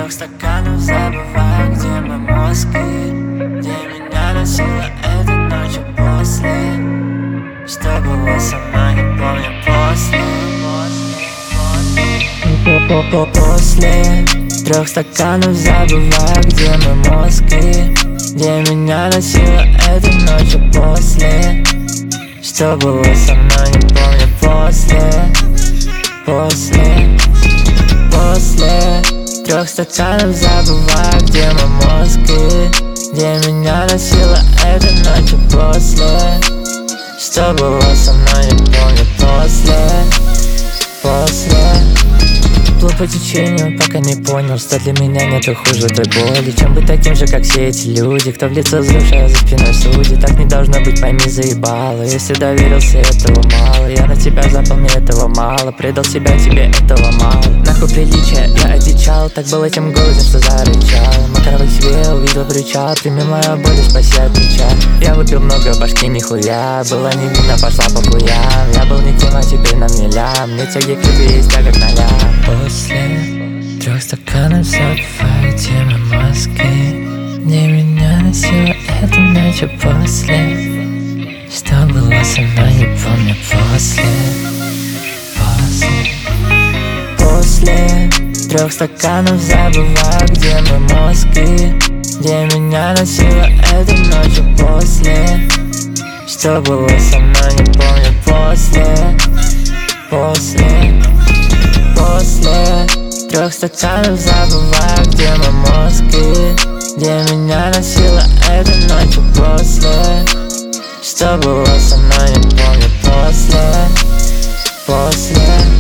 трех стаканов забываю, где мои мозги, где меня носила эта ночью после. Что было со мной, не помню после трех стаканов забываю, где мои мозги, где меня носила эта ночью после. Что было со мной, не помню после трех стаканов забываю, где мои мозги, где меня носила эта ночью после. Что было со мной, не помню плыл по течению, пока не понял, что для меня нету хуже той боли, чем быть таким же, как все эти люди, кто в лицо злюшая за спиной судит. Так не должно быть, пойми, заебало. Если доверился, этого мало. Я на тебя запал, мне этого мало. Предал себя, тебе этого мало. Нахуй приличия, я одичал. Так был этим голоден, что зарычал. Макаровый себе увидел причал. Прими мою боль и спаси от плеча. Я выпил много, башки нихуя. Была невинна, пошла по хуям. Я был никем, а теперь на милям. Мне тяги к любви есть тяга к нолям. После трех стаканов забываю, где мои мозги, где меня носила эта ночь после. Что было со мной, не помню после трех стаканов забываю, где мои мозги, где меня носила эта ночь после. Что было со мной, не помню после трех стаканов забываю, где мои мозги, где меня носила эта ночь после. Что было со мной, не помню после